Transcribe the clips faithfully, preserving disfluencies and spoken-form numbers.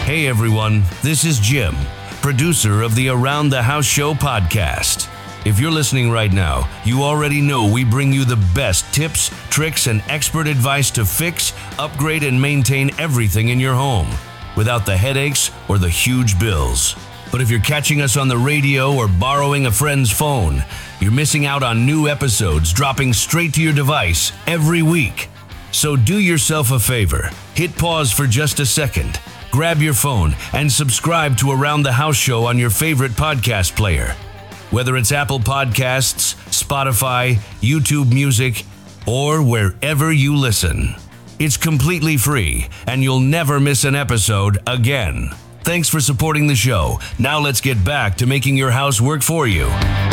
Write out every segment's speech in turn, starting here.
Hey everyone, this is Jim, producer of the Around the House Show podcast. If you're listening right now, you already know we bring you the best tips, tricks, and expert advice to fix, upgrade, and maintain everything in your home without the headaches or the huge bills. But if you're catching us on the radio or borrowing a friend's phone, you're missing out on new episodes dropping straight to your device every week. So do yourself a favor, hit pause for just a second, grab your phone, and subscribe to Around the House Show on your favorite podcast player. Whether it's Apple Podcasts, Spotify, YouTube Music, or wherever you listen. It's completely free, and you'll never miss an episode again. Thanks for supporting the show. Now let's get back to making your house work for you.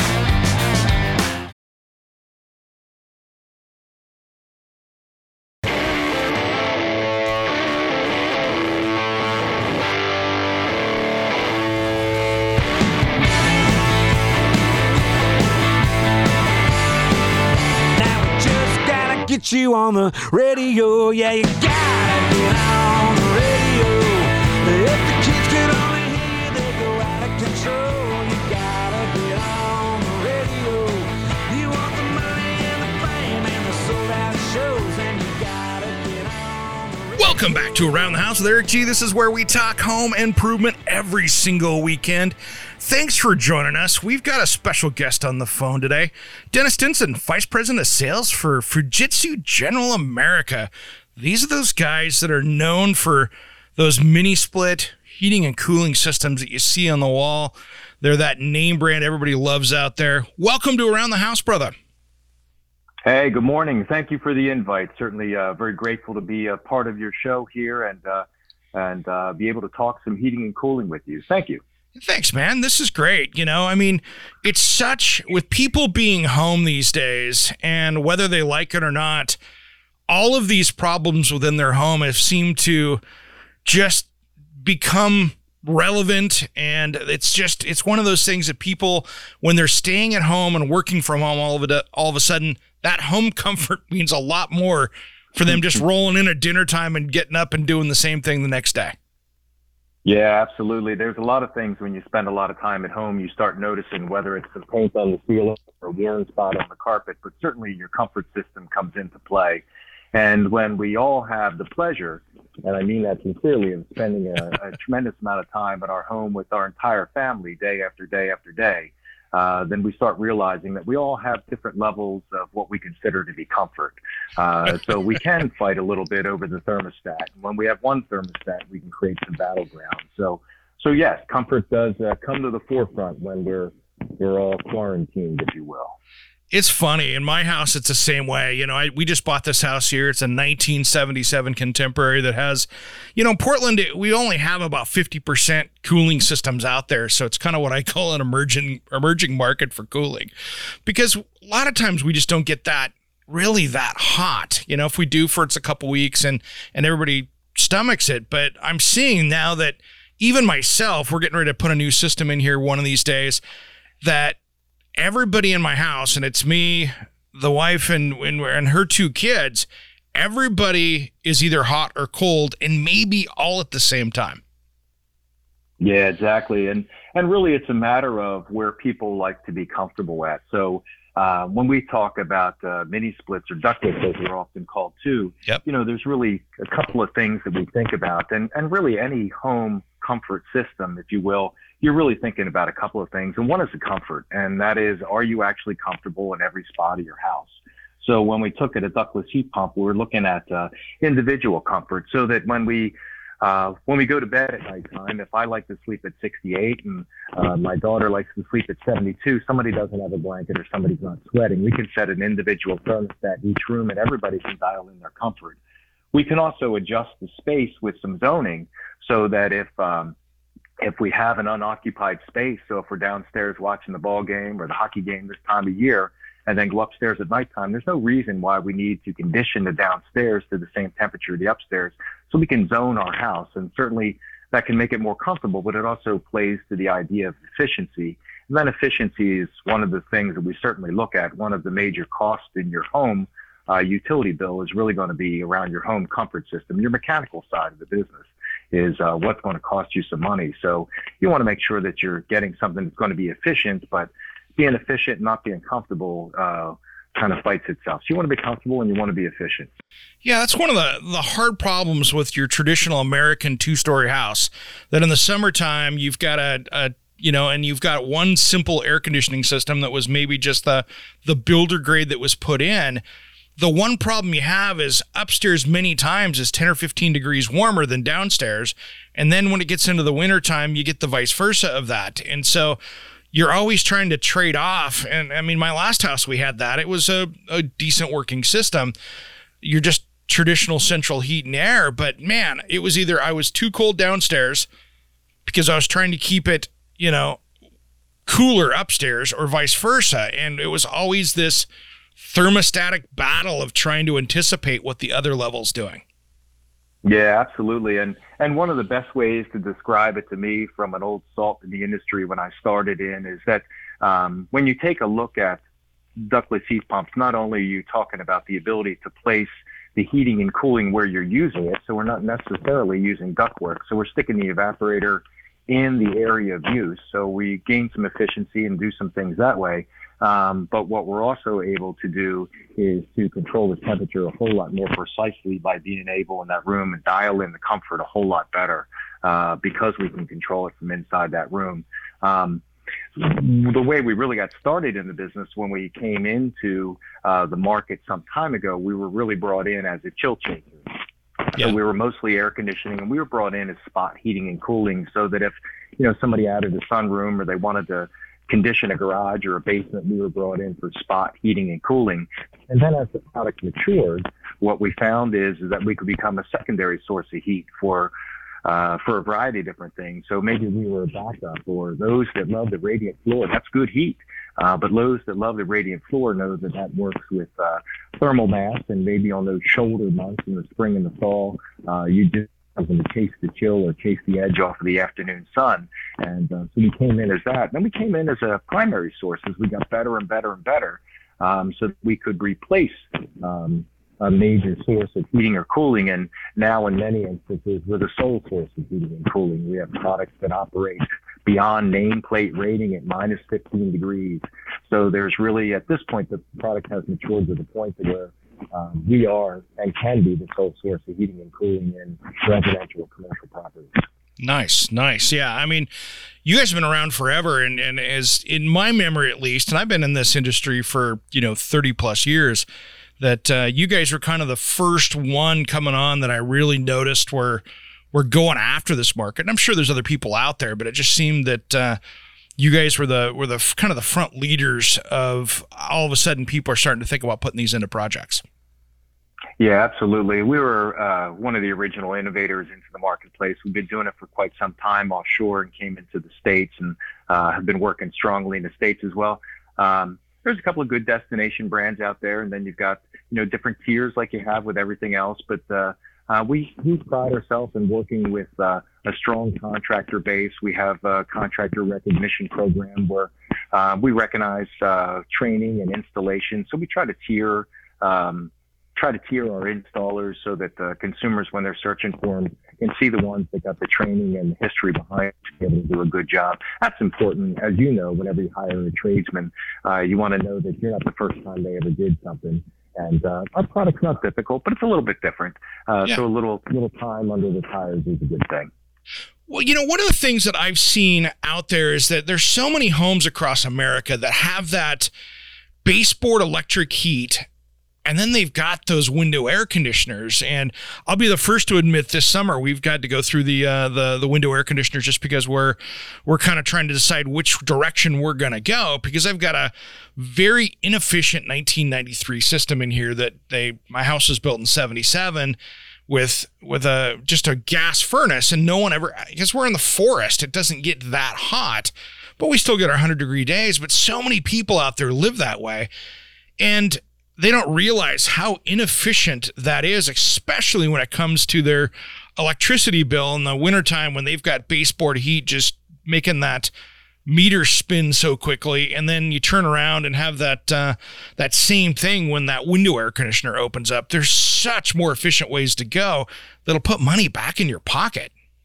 Get you on the radio, yeah, you gotta get on the radio. If the kids can only hear you, they go out of control. You gotta get on the radio. You want the money and the fame and the sold out shows, and you gotta get on the radio. Welcome back to Around the House with Eric G. This is where we talk home improvement every single weekend. Thanks for joining us. We've got a special guest on the phone today. Dennis Stinson, Vice President of Sales for Fujitsu General America. These are those guys that are known for those mini split heating and cooling systems that you see on the wall. They're that name brand everybody loves out there. Welcome to Around the House, brother. Hey, good morning. Thank you for the invite. Certainly uh, very grateful to be a part of your show here and, uh, and uh, be able to talk some heating and cooling with you. Thank you. Thanks, man. This is great. You know, I mean, it's such, with people being home these days, and whether they like it or not, all of these problems within their home have seemed to just become relevant. And it's just, it's one of those things that people, when they're staying at home and working from home, all of it, all of a sudden, that home comfort means a lot more for them just rolling in at dinner time and getting up and doing the same thing the next day. Yeah, absolutely. There's a lot of things when you spend a lot of time at home, you start noticing whether it's the paint on the ceiling or a worn spot on the carpet, but certainly your comfort system comes into play. And when we all have the pleasure, and I mean that sincerely, of spending a, a tremendous amount of time at our home with our entire family day after day after day, Uh, then we start realizing that we all have different levels of what we consider to be comfort. Uh, so we can fight a little bit over the thermostat. And when we have one thermostat, we can create some battleground. So, so yes, comfort does uh, come to the forefront when we're we're all quarantined, if you will. It's funny. In my house, it's the same way. You know, I, we just bought this house here. It's a nineteen seventy-seven contemporary that has, you know, Portland, we only have about fifty percent cooling systems out there. So it's kind of what I call an emerging, emerging market for cooling, because a lot of times we just don't get that really that hot. You know, if we do for it's a couple weeks and, and everybody stomachs it. But I'm seeing now that even myself, we're getting ready to put a new system in here one of these days that everybody in my house, and it's me, the wife, and, and and her two kids, everybody is either hot or cold, and maybe all at the same time. Yeah, exactly. And and really, it's a matter of where people like to be comfortable at. So uh, when we talk about uh, mini splits or ductless, as they're often called too, yep. you know, there's really a couple of things that we think about, and and really any home comfort system, if you will, you're really thinking about a couple of things. And one is the comfort, and that is, are you actually comfortable in every spot of your house? So when we took it a ductless heat pump, we were looking at uh, individual comfort, so that when we uh, when we go to bed at nighttime, if I like to sleep at sixty-eight and uh, my daughter likes to sleep at seventy-two, somebody doesn't have a blanket or somebody's not sweating, we can set an individual thermostat in each room and everybody can dial in their comfort. We can also adjust the space with some zoning so that if um, if we have an unoccupied space, so if we're downstairs watching the ball game or the hockey game this time of year, and then go upstairs at nighttime, there's no reason why we need to condition the downstairs to the same temperature of the upstairs, so we can zone our house. And certainly that can make it more comfortable, but it also plays to the idea of efficiency. And then efficiency is one of the things that we certainly look at. One of the major costs in your home uh, utility bill is really going to be around your home comfort system, your mechanical side of the business. is uh, what's going to cost you some money. So you want to make sure that you're getting something that's going to be efficient, but being efficient, not being comfortable, uh, kind of fights itself. So you want to be comfortable and you want to be efficient. Yeah, that's one of the, the hard problems with your traditional American two-story house, that in the summertime you've got a, a you know, and you've got one simple air conditioning system that was maybe just the the builder grade that was put in. The one problem you have is upstairs many times is ten or fifteen degrees warmer than downstairs. And then when it gets into the wintertime, you get the vice versa of that. And so you're always trying to trade off. And I mean, my last house, we had that. It was a, a decent working system. You're just traditional central heat and air. But man, it was either I was too cold downstairs because I was trying to keep it, you know, cooler upstairs, or vice versa. And it was always this thermostatic battle of trying to anticipate what the other level's doing. Yeah, absolutely. And and one of the best ways to describe it to me from an old salt in the industry when I started in is that um, when you take a look at ductless heat pumps, not only are you talking about the ability to place the heating and cooling where you're using it, so we're not necessarily using ductwork. So we're sticking the evaporator in the area of use. So we gain some efficiency and do some things that way. Um, but what we're also able to do is to control the temperature a whole lot more precisely by being able in that room and dial in the comfort a whole lot better uh, because we can control it from inside that room. Um, the way we really got started in the business when we came into uh, the market some time ago, we were really brought in as a chill changer. Yeah. So we were mostly air conditioning, and we were brought in as spot heating and cooling, so that if, you know, somebody added a sunroom or they wanted to condition a garage or a basement, we were brought in for spot heating and cooling. And then as the product matured, what we found is, is that we could become a secondary source of heat for uh, for a variety of different things. So maybe we were a backup, or those that love the radiant floor, that's good heat. Uh, but those that love the radiant floor know that that works with uh, thermal mass, and maybe on those shoulder months in the spring and the fall, uh, you do something to chase the chill or chase the edge off of the afternoon sun. And uh, so we came in as that. Then we came in as a primary source as we got better and better and better, um, so that we could replace um, a major source of heating or cooling. And now in many instances, we're the sole source of heating and cooling. We have products that operate beyond nameplate rating at minus fifteen degrees. So there's really, at this point, the product has matured to the point that where um, we are and can be the sole source of heating and cooling in residential or commercial properties. Nice, nice. Yeah, I mean, you guys have been around forever, and, and as in my memory at least, and I've been in this industry for, you know, thirty plus years, that uh, you guys were kind of the first one coming on that I really noticed were we're going after this market. And I'm sure there's other people out there, but it just seemed that uh, you guys were the were the kind of the front leaders of all of a sudden people are starting to think about putting these into projects. Yeah, absolutely. We were uh, one of the original innovators into the marketplace. We've been doing it for quite some time offshore and came into the States, and uh, have been working strongly in the States as well. Um, there's a couple of good destination brands out there, and then you've got, you know, different tiers like you have with everything else. But uh, Uh, we, we pride ourselves in working with uh, a strong contractor base. We have a contractor recognition program where uh, we recognize uh, training and installation. So we try to tier um, try to tier our installers so that the consumers, when they're searching for them, can see the ones that got the training and the history behind it to be able to do a good job. That's important. As you know, whenever you hire a tradesman, uh, you want to know that you're not the first time they ever did something. And uh, our product's not difficult, but it's a little bit different. Uh, yeah. So a little little time under the tires is a good thing. Well, you know, one of the things that I've seen out there is that there's so many homes across America that have that baseboard electric heat, and then they've got those window air conditioners. And I'll be the first to admit, this summer we've got to go through the uh, the the window air conditioners just because we're we're kind of trying to decide which direction we're going to go, because I've got a very inefficient nineteen ninety-three system in here that they my house was built in seventy-seven with with a just a gas furnace, and no one ever, because we're in the forest, it doesn't get that hot, but we still get our one hundred degree days. But so many people out there live that way, and they don't realize how inefficient that is, especially when it comes to their electricity bill in the wintertime when they've got baseboard heat just making that meter spin so quickly. And then you turn around and have that uh, that same thing when that window air conditioner opens up. There's such more efficient ways to go that'll put money back in your pocket.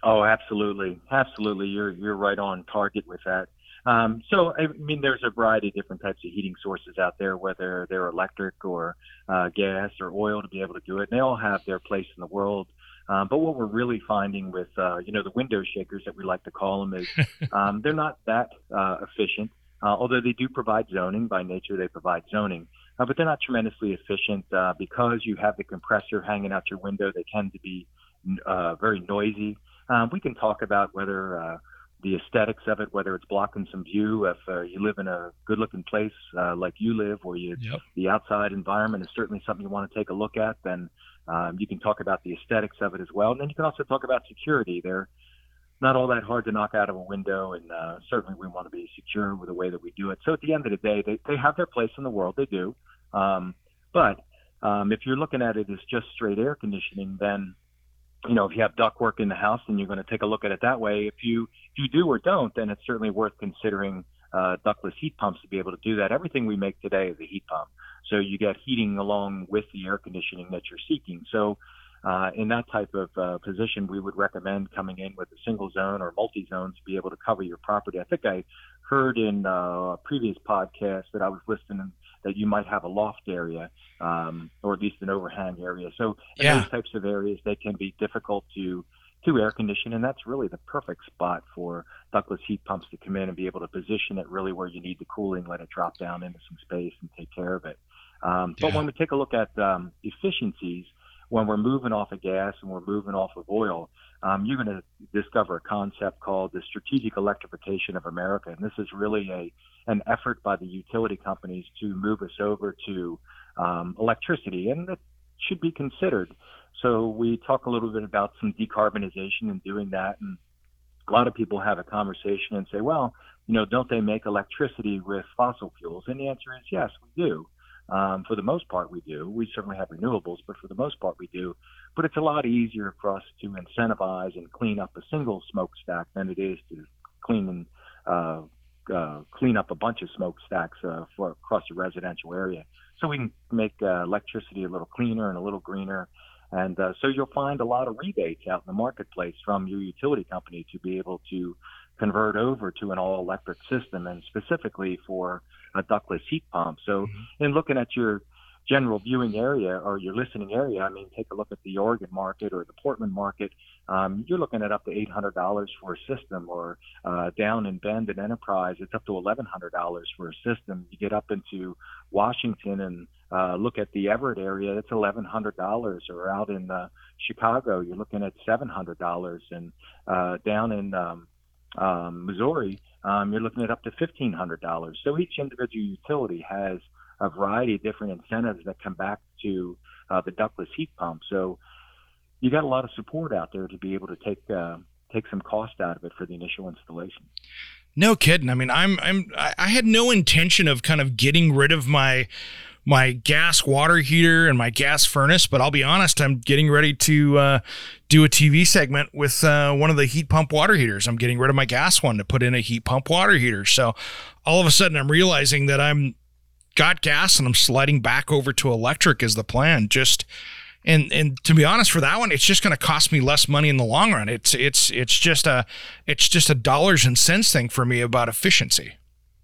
Oh, absolutely. Absolutely. You're, you're right on target with that. Um, so, I mean, there's a variety of different types of heating sources out there, whether they're electric or uh, gas or oil, to be able to do it. And they all have their place in the world. Um, but what we're really finding with, uh, you know, the window shakers that we like to call them is um, they're not that uh, efficient, uh, although they do provide zoning. By nature, they provide zoning. Uh, but they're not tremendously efficient uh, because you have the compressor hanging out your window. They tend to be uh, very noisy. Um, we can talk about whether uh, the aesthetics of it, whether it's blocking some view. If uh, you live in a good-looking place uh, like you live, where you, yep. the outside environment is certainly something you want to take a look at, then um, you can talk about the aesthetics of it as well. And then you can also talk about security. They're not all that hard to knock out of a window, and uh, certainly we want to be secure with the way that we do it. So at the end of the day, they, they have their place in the world. They do. Um, but um, if you're looking at it as just straight air conditioning, then you know, if you have ductwork in the house, then you're going to take a look at it that way. If you if you do or don't, then it's certainly worth considering uh, ductless heat pumps to be able to do that. Everything we make today is a heat pump, so you get heating along with the air conditioning that you're seeking. So uh, in that type of uh, position, we would recommend coming in with a single zone or multi-zone to be able to cover your property. I think I heard in uh, a previous podcast that I was listening that you might have a loft area, um, or at least an overhang area. So in yeah. those types of areas, they can be difficult to to air condition, and that's really the perfect spot for ductless heat pumps to come in and be able to position it really where you need the cooling, let it drop down into some space and take care of it. Um, but yeah. when we take a look at um, efficiencies, when we're moving off of gas and we're moving off of oil, um, you're going to discover a concept called the strategic electrification of America. And this is really a an effort by the utility companies to move us over to um, electricity, and that should be considered. So we talk a little bit about some decarbonization and doing that. And a lot of people have a conversation and say, well, you know, don't they make electricity with fossil fuels? And the answer is yes, we do. Um, for the most part, we do. We certainly have renewables, but for the most part, we do. But it's a lot easier for us to incentivize and clean up a single smokestack than it is to clean and uh, uh, clean up a bunch of smokestacks uh, for across a residential area. So we can make uh, electricity a little cleaner and a little greener. And uh, so you'll find a lot of rebates out in the marketplace from your utility company to be able to convert over to an all-electric system, and specifically for a ductless heat pump. So mm-hmm. in looking at your general viewing area or your listening area, I mean, take a look at the Oregon market or the Portland market. Um, you're looking at up to eight hundred dollars for a system, or uh, down in Bend and Enterprise, it's up to eleven hundred dollars for a system. You get up into Washington and uh, look at the Everett area, it's eleven hundred dollars, or out in uh, Chicago, you're looking at seven hundred dollars, and uh, down in um, um, Missouri, um, you're looking at up to fifteen hundred dollars. So each individual utility has a variety of different incentives that come back to uh, the ductless heat pump. So you got a lot of support out there to be able to take uh, take some cost out of it for the initial installation. No kidding. I mean, I'm I'm I had no intention of kind of getting rid of my my gas water heater and my gas furnace, but I'll be honest, I'm getting ready to uh, do a T V segment with uh, one of the heat pump water heaters. I'm getting rid of my gas one to put in a heat pump water heater. So all of a sudden I'm realizing that I'm got gas and I'm sliding back over to electric is the plan. Just and and to be honest, for that one, it's just going to cost me less money in the long run. It's it's it's just a it's just a dollars and cents thing for me about efficiency.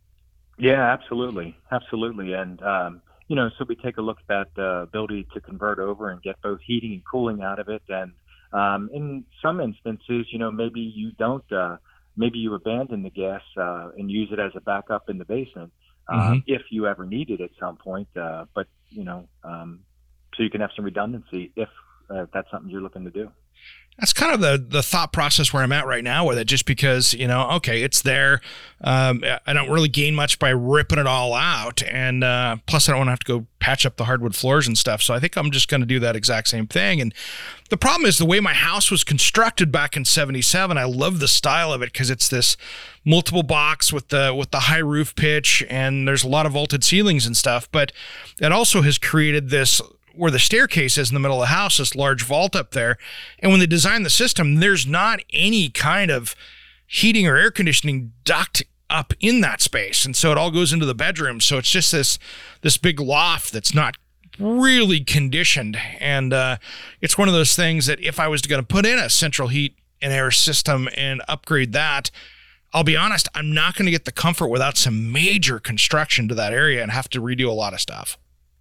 Yeah, absolutely, absolutely, and um, you know, so we take a look at the ability to convert over and get both heating and cooling out of it. And um, in some instances, you know, maybe you don't, uh, maybe you abandon the gas uh, and use it as a backup in the basement uh, mm-hmm. if you ever need it at some point. Uh, but, you know, um, so you can have some redundancy if uh, that's something you're looking to do. That's kind of the the thought process where I'm at right now with it, just because, you know, okay, it's there. Um, I don't really gain much by ripping it all out. And uh, plus, I don't want to have to go patch up the hardwood floors and stuff. So I think I'm just going to do that exact same thing. And the problem is the way my house was constructed back in seventy-seven. I love the style of it because it's this multiple box with the with the high roof pitch, and there's a lot of vaulted ceilings and stuff. But it also has created this, where the staircase is in the middle of the house, this large vault up there. And when they designed the system, there's not any kind of heating or air conditioning duct up in that space. And so it all goes into the bedroom. So it's just this, this big loft that's not really conditioned. And uh, it's one of those things that if I was going to put in a central heat an air system and upgrade that, I'll be honest, I'm not going to get the comfort without some major construction to that area and have to redo a lot of stuff.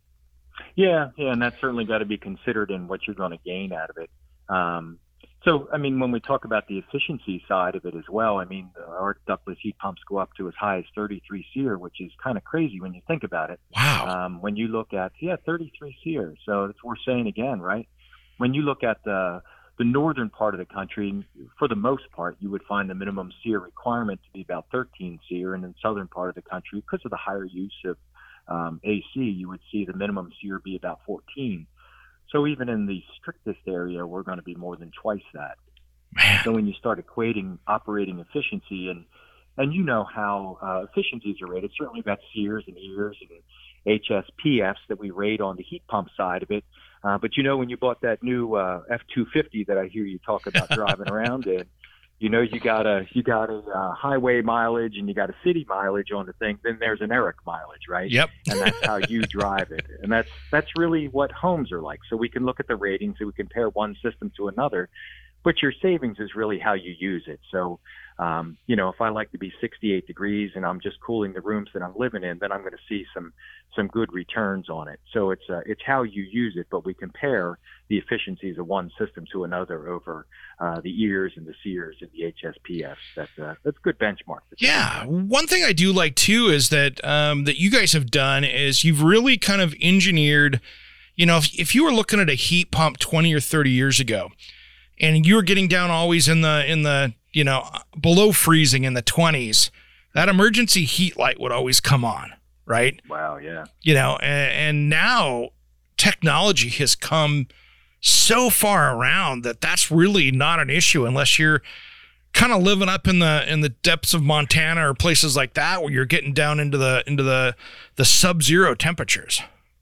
Yeah, yeah, and that's certainly got to be considered in what you're going to gain out of it. Um, so, I mean, when we talk about the efficiency side of it as well, I mean, our ductless heat pumps go up to as high as thirty-three SEER, which is kind of crazy when you think about it. Wow. Um, when you look at, yeah, thirty-three SEER. So it's worth saying again, right? When you look at the the northern part of the country, for the most part, you would find the minimum SEER requirement to be about thirteen SEER, and in the southern part of the country, because of the higher use of um, A C, you would see the minimum SEER be about fourteen. So even in the strictest area, we're going to be more than twice that. Man. So when you start equating operating efficiency, and and you know how uh, efficiencies are rated, certainly about SEERs and EARs and H S P Fs that we rate on the heat pump side of it. Uh, but you know, when you bought that new uh, F two fifty that I hear you talk about driving around in, you know, you got a you got a uh, highway mileage and you got a city mileage on the thing. Then there's an Eric mileage, right? Yep. And that's how you drive it. And that's that's really what homes are like. So we can look at the ratings and we compare one system to another, but your savings is really how you use it. So, um, you know, if I like to be sixty-eight degrees and I'm just cooling the rooms that I'm living in, then I'm going to see some some good returns on it. So it's uh, it's how you use it, but we compare the efficiencies of one system to another over uh, the EARs and the SEERs and the H S P Fs. That's uh, that's a good benchmark. Yeah. One thing I do like too is that um, that you guys have done is you've really kind of engineered, you know, if, if you were looking at a heat pump twenty or thirty years ago and you were getting down always in the, in the, you know, below freezing in the twenties, that emergency heat light would always come on, right? Wow, yeah. You know, and, and now technology has come so far around that that's really not an issue unless you're kind of living up in the in the depths of Montana or places like that where you're getting down into the into the the sub-zero temperatures.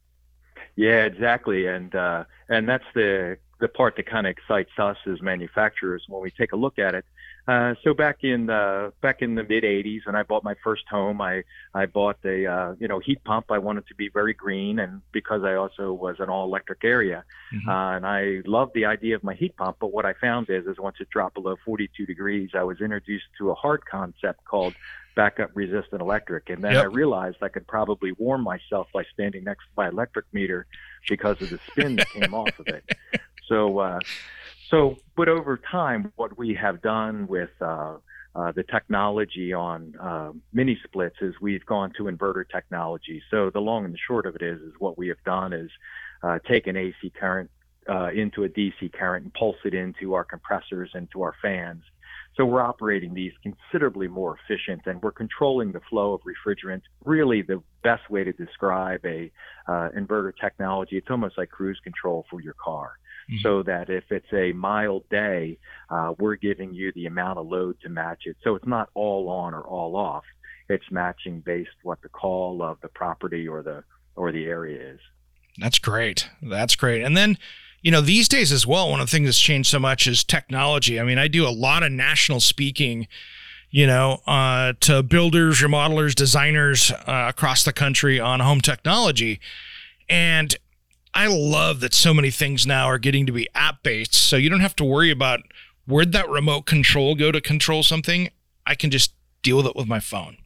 Yeah, exactly. And uh, and that's the the part that kind of excites us as manufacturers when we take a look at it. Uh, so back in uh, back in the mid eighties, when I bought my first home, I I bought a uh, you know heat pump. I wanted to be very green, and because I also was an all electric area, mm-hmm. uh, and I loved the idea of my heat pump. But what I found is, is once it dropped below forty-two degrees, I was introduced to a hard concept called backup resistant electric, and then yep. I realized I could probably warm myself by standing next to my electric meter because of the spin that came off of it. So. Uh, So, but over time, what we have done with uh, uh, the technology on uh, mini splits is we've gone to inverter technology. So the long and the short of it is, is what we have done is uh, take an A C current uh, into a D C current and pulse it into our compressors and to our fans. So we're operating these considerably more efficient, and we're controlling the flow of refrigerant. Really, the best way to describe a uh, inverter technology, it's almost like cruise control for your car. Mm-hmm. So that if it's a mild day, uh, we're giving you the amount of load to match it. So it's not all on or all off. It's matching based what the call of the property or the or the area is. That's great. That's great. And then, you know, these days as well, one of the things that's changed so much is technology. I mean, I do a lot of national speaking, you know, uh, to builders, remodelers, designers uh, across the country on home technology. And I love that so many things now are getting to be app-based, so you don't have to worry about where'd that remote control go to control something. I can just deal with it with my phone.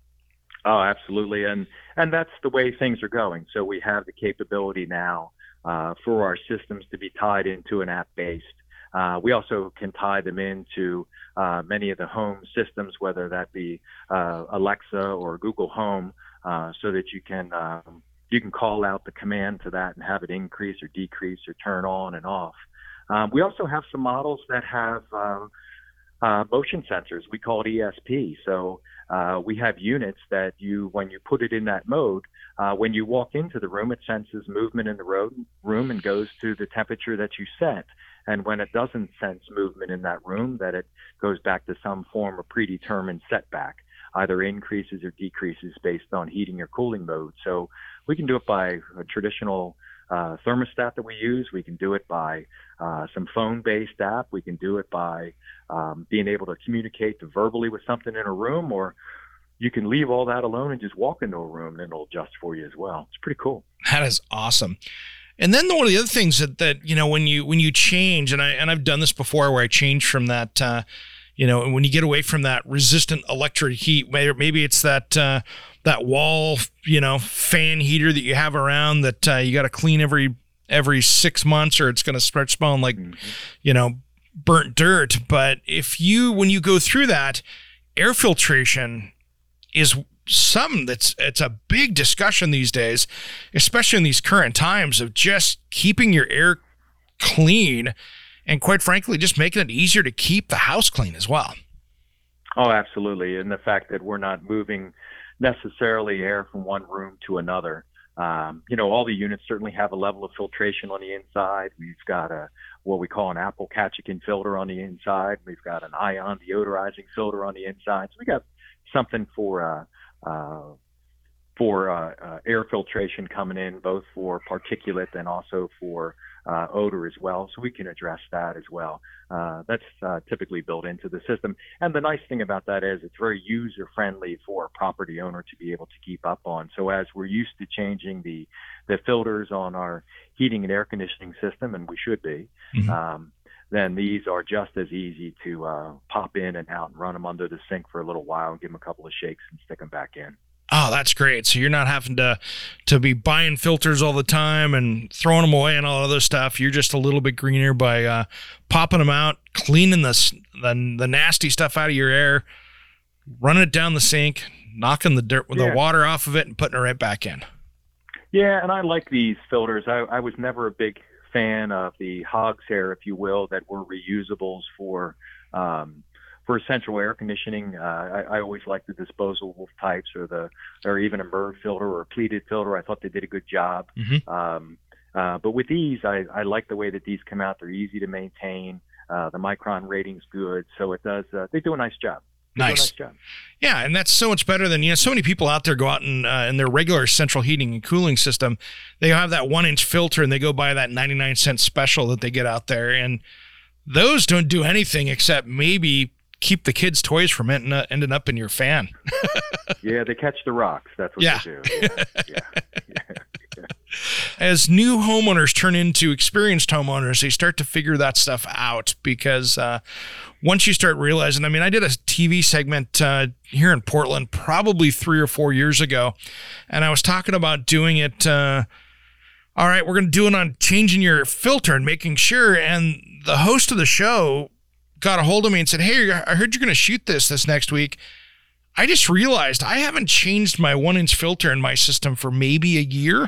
Oh, absolutely. And and that's the way things are going. So we have the capability now uh, for our systems to be tied into an app-based. Uh, we also can tie them into uh, many of the home systems, whether that be uh, Alexa or Google Home, uh, so that you can um, you can call out the command to that and have it increase or decrease or turn on and off. Um, we also have some models that have uh, uh, motion sensors. We call it E S P. So uh, we have units that you, when you put it in that mode, uh, when you walk into the room, it senses movement in the road, room and goes to the temperature that you set. And when it doesn't sense movement in that room, that it goes back to some form of predetermined setback, either increases or decreases based on heating or cooling mode. So we can do it by a traditional uh, thermostat that we use. We can do it by uh, some phone-based app. We can do it by um, being able to communicate verbally with something in a room, or you can leave all that alone and just walk into a room and it'll adjust for you as well. It's pretty cool. That is awesome. And then one of the other things that, that, you know, when you, when you change, and I, and I've done this before where I change from that, uh, you know, when you get away from that resistant electric heat, maybe, maybe it's that, uh, that wall, you know, fan heater that you have around that, uh, you got to clean every, every six months or it's going to start smelling like, mm-hmm. you know, burnt dirt. But if you, when you go through that, air filtration is something that's, it's a big discussion these days, especially in these current times of just keeping your air clean and quite frankly, just making it easier to keep the house clean as well. Oh, absolutely. And the fact that we're not moving necessarily air from one room to another. Um, you know, all the units certainly have a level of filtration on the inside. We've got a what we call an Apple Catchican filter on the inside. We've got an ion deodorizing filter on the inside. So we got something for uh, uh, for uh, uh, air filtration coming in, both for particulate and also for uh, odor as well. So we can address that as well. Uh, that's uh, typically built into the system. And the nice thing about that is it's very user friendly for a property owner to be able to keep up on. So as we're used to changing the, the filters on our heating and air conditioning system, and we should be, mm-hmm. um, then these are just as easy to uh, pop in and out and run them under the sink for a little while and give them a couple of shakes and stick them back in. Oh, that's great. So you're not having to to be buying filters all the time and throwing them away and all other stuff. You're just a little bit greener by uh, popping them out, cleaning the, the the nasty stuff out of your air, running it down the sink, knocking the dirt, yeah. the water off of it, and putting it right back in. Yeah, and I like these filters. I, I was never a big fan of the hog's hair, if you will, that were reusables for um, for central air conditioning. Uh, I, I always liked the disposable types, or the or even a Merv filter or a pleated filter. I thought they did a good job. Mm-hmm. Um, uh, but with these, I, I like the way that these come out. They're easy to maintain. Uh, the micron rating's good, so it does. Uh, they do a nice job. They nice. Do a nice job. Yeah, and that's so much better than, you know, so many people out there go out and uh, in their regular central heating and cooling system, they have that one inch filter and they go buy that ninety-nine cent special that they get out there, and those don't do anything except maybe keep the kids' toys from ending up, ending up in your fan. Yeah, they catch the rocks. That's what yeah. they do. Yeah, yeah, yeah, yeah. As new homeowners turn into experienced homeowners, they start to figure that stuff out because uh, once you start realizing, I mean, I did a T V segment uh, here in Portland probably three or four years ago, and I was talking about doing it, uh, all right, we're going to do it on changing your filter and making sure, and the host of the show got a hold of me and said, hey, I heard you're going to shoot this this next week. I just realized I haven't changed my one inch filter in my system for maybe a year.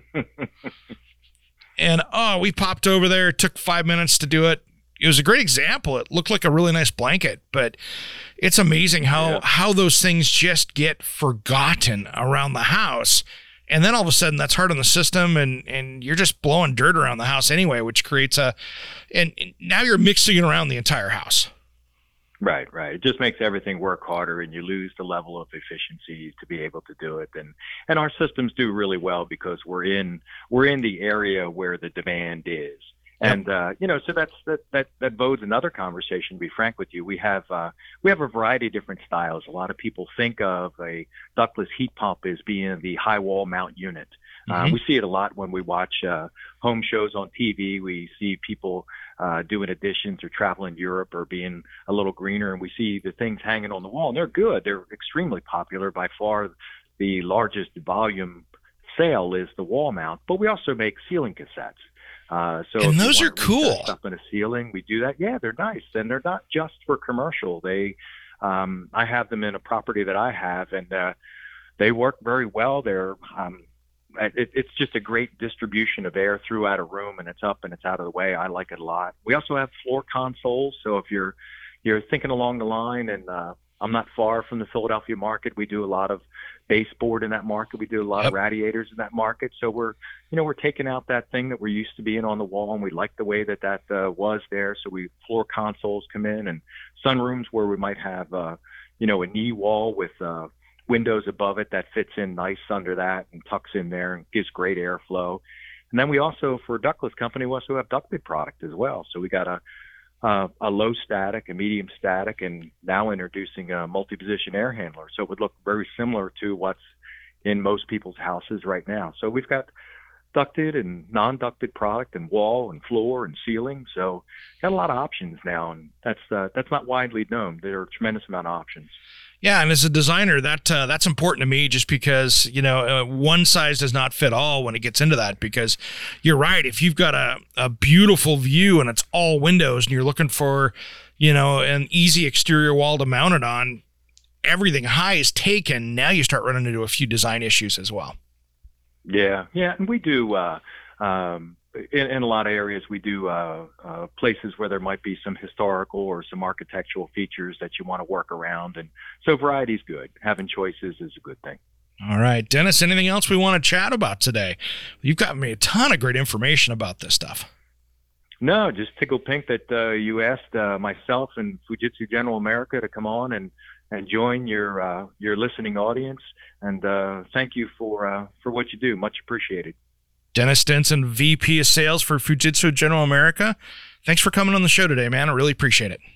And, oh, we popped over there. It took five minutes to do it. It was a great example. It looked like a really nice blanket, but it's amazing how, yeah. how those things just get forgotten around the house. And then all of a sudden that's hard on the system, and, and you're just blowing dirt around the house anyway, which creates a, and, and now you're mixing it around the entire house. Right, right. It just makes everything work harder, and you lose the level of efficiency to be able to do it. And, and our systems do really well because we're in, we're in the area where the demand is. And, uh, you know, so that's, that, that, that bodes another conversation, to be frank with you. We have, uh, we have a variety of different styles. A lot of people think of a ductless heat pump as being the high wall mount unit. Mm-hmm. Uh, we see it a lot when we watch, uh, home shows on T V. We see people, uh, doing additions or traveling Europe or being a little greener. And we see the things hanging on the wall, and they're good. They're extremely popular. By far the largest volume sale is the wall mount, but we also make ceiling cassettes. Uh, so and those are cool. Up in a ceiling, we do that. Yeah, they're nice, and they're not just for commercial. They, um, I have them in a property that I have, and uh, they work very well. They're, um, it, it's just a great distribution of air throughout a room, and it's up and it's out of the way. I like it a lot. We also have floor consoles, so if you're you're thinking along the line, and uh, I'm not far from the Philadelphia market. We do a lot of baseboard in that market. We do a lot yep. of radiators in that market. So we're, you know, we're taking out that thing that we're used to being on the wall, and we like the way that that uh, was there. So we floor consoles come in, and sunrooms where we might have, uh, you know, a knee wall with uh, windows above it that fits in nice under that and tucks in there and gives great airflow. And then we also, for a ductless company, we also have ducted product as well. So we got a Uh, a low static, a medium static, and now introducing a multi-position air handler. So it would look very similar to what's in most people's houses right now. So we've got ducted and non-ducted product and wall and floor and ceiling. So got a lot of options now, and that's uh, that's not widely known. There are a tremendous amount of options. Yeah, and as a designer, that uh, that's important to me just because, you know, uh, one size does not fit all when it gets into that, because you're right. If you've got a, a beautiful view and it's all windows and you're looking for, you know, an easy exterior wall to mount it on, everything high is taken. Now you start running into a few design issues as well. Yeah, yeah, and we do, uh, um, in, in a lot of areas, we do uh, uh, places where there might be some historical or some architectural features that you want to work around. And so variety is good. Having choices is a good thing. All right, Dennis, anything else we want to chat about today? You've got me a ton of great information about this stuff. No, just tickled pink that uh, you asked uh, myself and Fujitsu General America to come on and, and join your uh, your listening audience. And uh, thank you for uh, for what you do. Much appreciated. Dennis Stenson, V P of Sales for Fujitsu General America. Thanks for coming on the show today, man. I really appreciate it.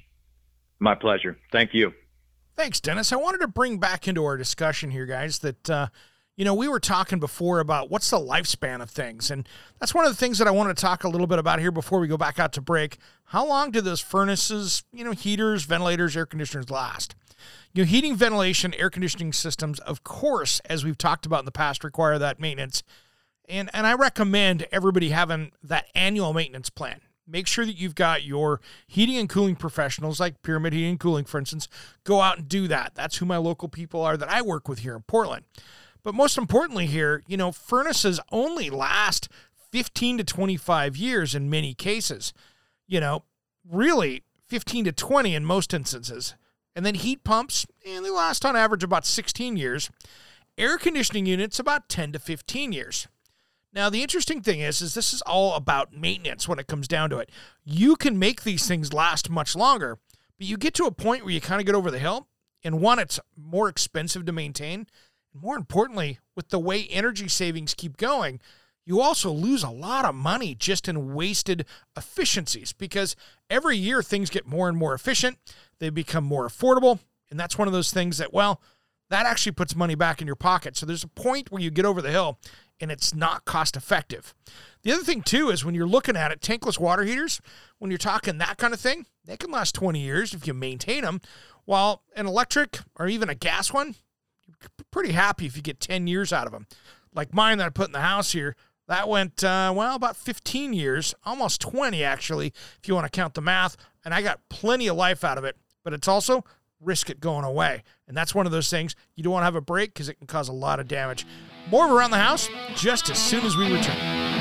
My pleasure. Thank you. Thanks, Dennis. I wanted to bring back into our discussion here, guys, that, uh, you know, we were talking before about what's the lifespan of things. And that's one of the things that I want to talk a little bit about here before we go back out to break. How long do those furnaces, you know, heaters, ventilators, air conditioners last? You know, heating, ventilation, air conditioning systems, of course, as we've talked about in the past, require that maintenance. And and I recommend everybody having that annual maintenance plan. Make sure that you've got your heating and cooling professionals, like Pyramid Heating and Cooling, for instance, go out and do that. That's who my local people are that I work with here in Portland. But most importantly here, you know, furnaces only last fifteen to twenty-five years in many cases. You know, really fifteen to twenty in most instances. And then heat pumps, and they last on average about sixteen years. Air conditioning units, about ten to fifteen years. Now, the interesting thing is, is this is all about maintenance when it comes down to it. You can make these things last much longer, but you get to a point where you kind of get over the hill, and one, it's more expensive to maintain. And more importantly, with the way energy savings keep going, you also lose a lot of money just in wasted efficiencies, because every year things get more and more efficient. They become more affordable, and that's one of those things that, well, that actually puts money back in your pocket. So there's a point where you get over the hill, and it's not cost effective. The other thing, too, is when you're looking at it, tankless water heaters, when you're talking that kind of thing, they can last twenty years if you maintain them, while an electric or even a gas one, you're pretty happy if you get ten years out of them. Like mine that I put in the house here, that went, uh, well, about fifteen years, almost twenty, actually, if you want to count the math, and I got plenty of life out of it, but it's also risk it going away. And that's one of those things you don't want to have a break because it can cause a lot of damage. More of Around the House just as soon as we return.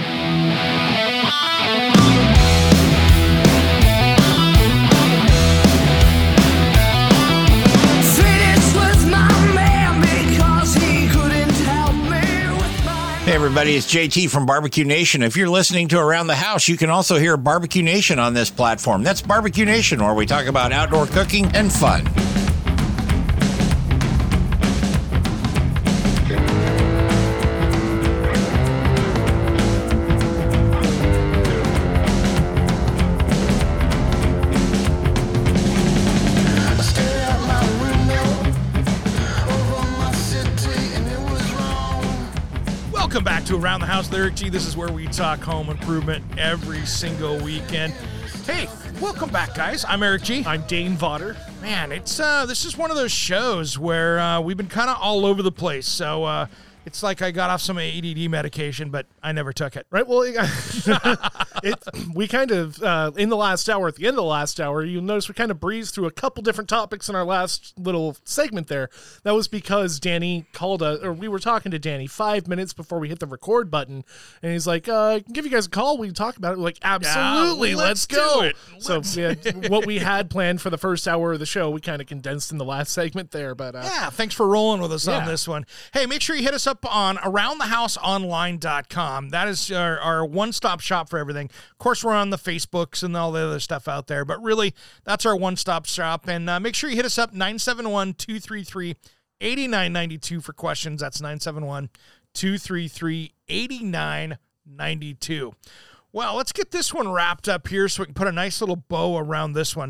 Hey everybody, it's J T from Barbecue Nation. If you're listening to Around the House, you can also hear Barbecue Nation on this platform. That's Barbecue Nation, where we talk about outdoor cooking and fun. Welcome back to Around the House. Eric G. This is where we talk home improvement every single weekend. Hey, welcome back, guys. I'm Eric G. I'm Dane Vodder. Man, it's uh, this is one of those shows where uh, we've been kind of all over the place. So uh, it's like I got off some A D D medication, but I never took it. Right? Well, it, we kind of, uh, in the last hour, at the end of the last hour, you'll notice we kind of breezed through a couple different topics in our last little segment there. That was because Danny called us, or we were talking to Danny five minutes before we hit the record button, and he's like, uh, I can give you guys a call. We can talk about it. We're like, absolutely, yeah, let's, let's go. It. So yeah, what we had planned for the first hour of the show, we kind of condensed in the last segment there. But uh, yeah, thanks for rolling with us yeah. on this one. Hey, make sure you hit us up on around the house online dot com. That is our, our one-stop shop for everything. Of course, we're on the Facebooks and all the other stuff out there, but really, that's our one-stop shop. And uh, make sure you hit us up, nine seven one, two three three, eight nine nine two for questions. That's nine seven one, two three three, eight nine nine two. Well, let's get this one wrapped up here so we can put a nice little bow around this one.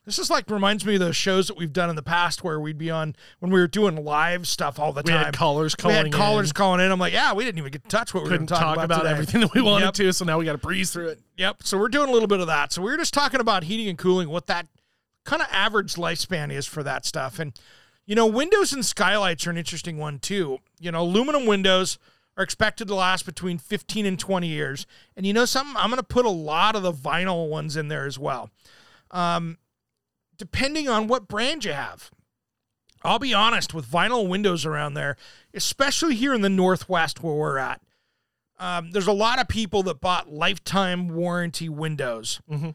This is like reminds me of those shows that we've done in the past where we'd be on when we were doing live stuff all the We time. had callers we calling had callers in. calling in. I'm like, yeah, we didn't even get to touch what we were going Couldn't to talk, talk about, today. everything that we wanted Yep. to, so now we got to breeze through it. Yep. So we're doing a little bit of that. So we were just talking about heating and cooling, what that kind of average lifespan is for that stuff. And, you know, windows and skylights are an interesting one too. You know, aluminum windows are expected to last between fifteen and twenty years. And you know something? I'm going to put a lot of the vinyl ones in there as well. Um, depending on what brand you have. I'll be honest, with vinyl windows around there, especially here in the Northwest where we're at, um, there's a lot of people that bought lifetime warranty windows. Mm-hmm.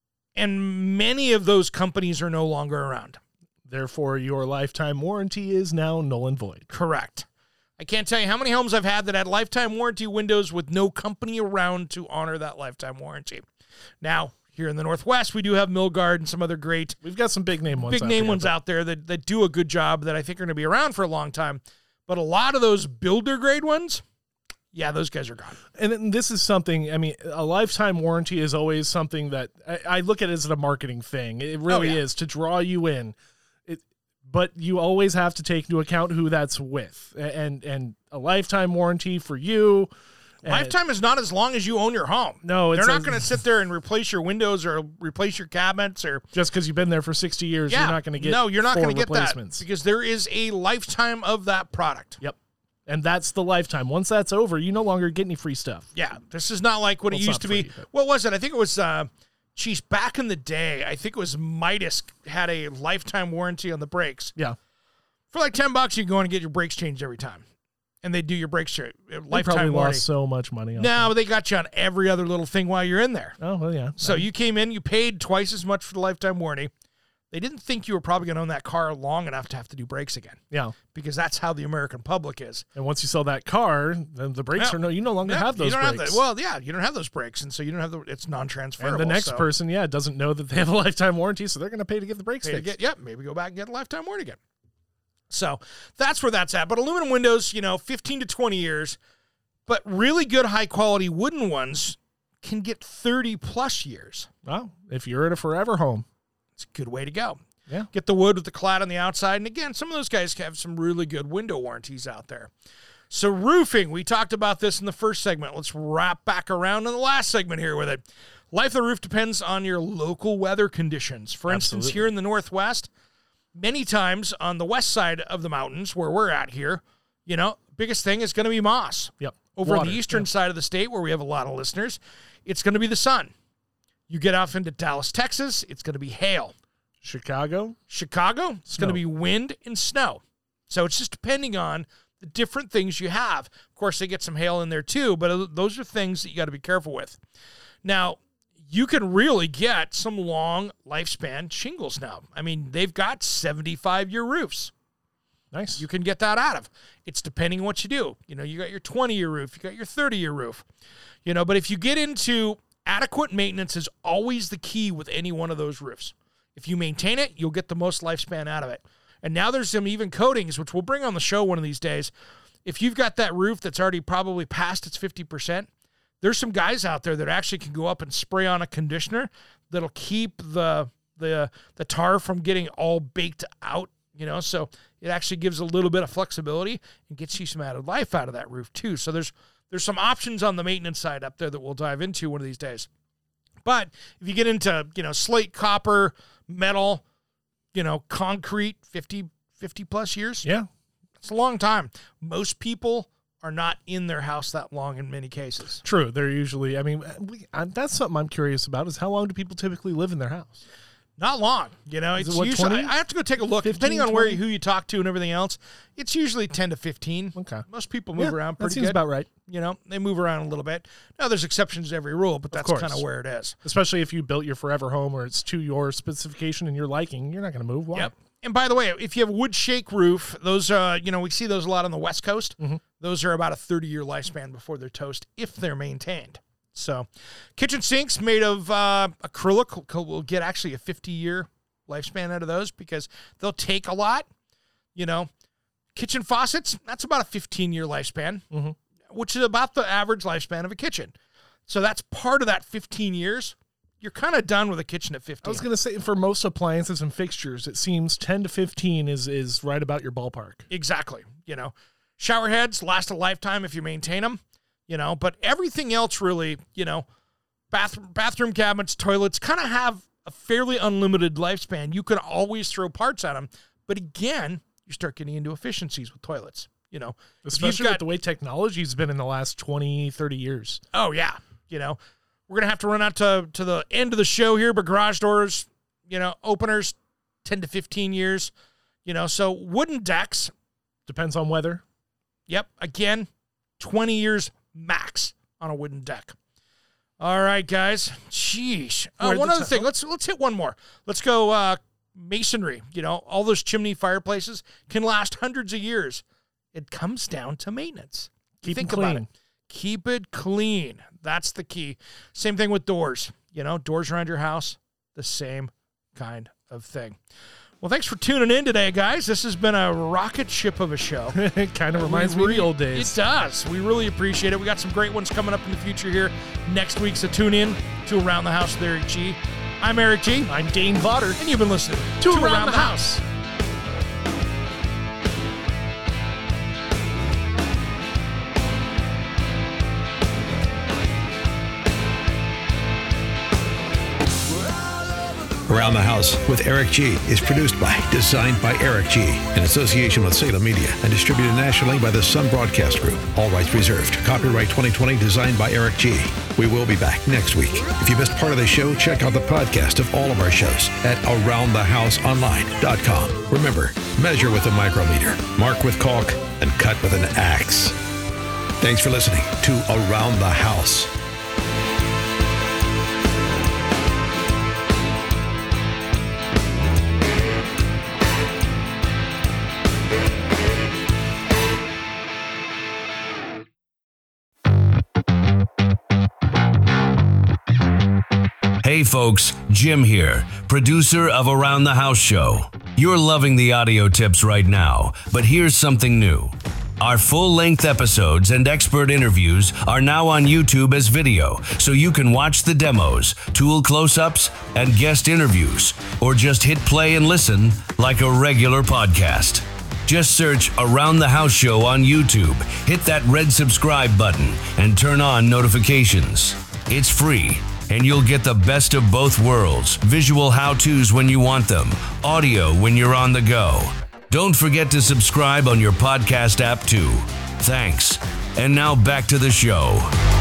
And many of those companies are no longer around. Therefore, your lifetime warranty is now null and void. Correct. I can't tell you how many homes I've had that had lifetime warranty windows with no company around to honor that lifetime warranty. Now, here in the Northwest, we do have Milgard and some other great We've got some big name ones. big out name there, ones but- out there that, that do a good job that I think are going to be around for a long time. But a lot of those builder grade ones, yeah, those guys are gone. And then this is something, I mean, a lifetime warranty is always something that I, I look at it as a marketing thing. It really Oh, yeah. is to draw you in. It, but you always have to take into account who that's with. And and a lifetime warranty for you. and- Lifetime is not as long as you own your home. No, it's They're not a- going to sit there and replace your windows or replace your cabinets or Just because you've been there for sixty years, yeah, you're not going to get no, you're not four going to get that replacements. because there is a lifetime of that product. Yep. And that's the lifetime. Once that's over, you no longer get any free stuff. Yeah, this is not like what Well, it it's used not to be. free, but- What was it? I think it was, uh, geez, back in the day, I think it was Midas had a lifetime warranty on the brakes. Yeah. For like ten bucks, you go in and get your brakes changed every time. And they do your brakes straight. They Lifetime probably warranty. lost so much money on No, but they got you on every other little thing while you're in there. that. Oh, well, yeah. So you came in, you paid twice as much for the lifetime warranty. They didn't think you were probably going to own that car long enough to have to do brakes again Yeah. because that's how the American public is. And once you sell that car, then the brakes Yeah. are no, you no longer Yeah, have those you don't brakes. Have the, well, yeah, you don't have those brakes, and so you don't have the. It's non-transferable. and the next so person, yeah, doesn't know that they have a lifetime warranty, so they're going to pay to get the brakes pay to fixed. get, yeah, maybe go back and get a lifetime warranty again. So that's where that's at. But aluminum windows, you know, fifteen to twenty years, but really good high-quality wooden ones can get thirty plus years. Well, if you're in a forever home, It's a good way to go. Yeah. Get the wood with the clad on the outside. And again, some of those guys have some really good window warranties out there. So roofing, we talked about this in the first segment. Let's wrap back around in the last segment here with it. Life of the roof depends on your local weather conditions. For instance, Absolutely. here in the Northwest, many times on the west side of the mountains where we're at here, you know, biggest thing is going to be moss. Yep. Over on Water, the eastern yeah. side of the state where we have a lot of listeners, it's going to be the sun. You get off into Dallas, Texas, it's going to be hail. Chicago, Chicago, it's Snow. going to be wind and snow. So it's just depending on the different things you have. Of course, they get some hail in there too, but those are things that you got to be careful with. Now, you can really get some long lifespan shingles now. I mean, they've got seventy-five year roofs. nice. You can get that out of. It's depending on what you do. You know, you got your twenty year roof, you got your thirty year roof. You know, but if you get into adequate maintenance is always the key with any one of those roofs. If you maintain it, you'll get the most lifespan out of it. And now there's some even coatings, which we'll bring on the show one of these days. If you've got that roof that's already probably past its fifty percent, there's some guys out there that actually can go up and spray on a conditioner that'll keep the the the tar from getting all baked out, you know, so it actually gives a little bit of flexibility and gets you some added life out of that roof too. So there's there's some options on the maintenance side up there that we'll dive into one of these days. But if you get into, you know, slate, copper, metal, you know, concrete, fifty, fifty plus years, yeah. it's a long time. Most people are not in their house that long in many cases. True. They're usually, I mean, we, I, that's something I'm curious about is how long do people typically live in their house? Not long, you know. Is It's it, what, usually twenty? I have to go take a look. fifteen, Depending on where twenty? who you talk to and everything else, it's usually ten to fifteen. Okay. Most people move Yeah, around that pretty seems good. about right. You know, they move around a little bit. Now there's exceptions to every rule, but that's course. kind of where it is. Especially if you built your forever home or it's to your specification and your liking, you're not going to move. Why? Yep. And by the way, if you have a wood shake roof, those uh, you know, we see those a lot on the West Coast. Mm-hmm. Those are about a thirty year lifespan before they're toast if they're maintained. So, kitchen sinks made of uh, acrylic will will get actually a fifty year lifespan out of those because they'll take a lot. You know, kitchen faucets, that's about a fifteen year lifespan, Mhm. which is about the average lifespan of a kitchen. So that's part of that fifteen years you're kind of done with a kitchen at fifteen. I was going to say, for most appliances and fixtures, it seems ten to fifteen is is right about your ballpark. Exactly. You know, shower heads last a lifetime if you maintain them, you know, but everything else really, you know, bathroom, bathroom cabinets, toilets kind of have a fairly unlimited lifespan. You can always throw parts at them. But again, you start getting into efficiencies with toilets, you know. Especially got, with the way technology's been in the last twenty, thirty years. Oh, yeah. You know, we're going to have to run out to, to the end of the show here, but garage doors, you know, openers, ten to fifteen years, you know. So wooden decks. Depends on weather. Yep. Again, twenty years max on a wooden deck. All right, guys. Sheesh. Uh, one other t- thing. Let's let's hit one more. Let's go uh, masonry. You know, all those chimney fireplaces can last hundreds of years. It comes down to maintenance. Keep Think it clean. about it. Keep it clean. That's the key. Same thing with doors. You know, doors around your house, the same kind of thing. Well, thanks for tuning in today, guys. This has been a rocket ship of a show. It kind of reminds me of the old days. It does. We really appreciate it. We got some great ones coming up in the future here next week, so tune in to Around the House with Eric G. I'm Eric G. I'm Dane Vodder. And you've been listening to, to Around, Around the, the House. House. Around the House with Eric G. is produced by, designed by Eric G. in association with Salem Media and distributed nationally by the Sun Broadcast Group. All rights reserved. Copyright twenty twenty, designed by Eric G. We will be back next week. If you missed part of the show, check out the podcast of all of our shows at around the house online dot com. Remember, measure with a micrometer, mark with caulk, and cut with an axe. Thanks for listening to Around the House. Hey folks, Jim here, producer of Around the House Show. You're loving the audio tips right now, but here's something new. Our full-length episodes and expert interviews are now on YouTube as video, so you can watch the demos, tool close-ups, and guest interviews, or just hit play and listen like a regular podcast. Just search Around the House Show on YouTube, hit that red subscribe button, and turn on notifications. It's free. And you'll get the best of both worlds, visual how-tos when you want them, audio when you're on the go. Don't forget to subscribe on your podcast app too. Thanks. And now back to the show.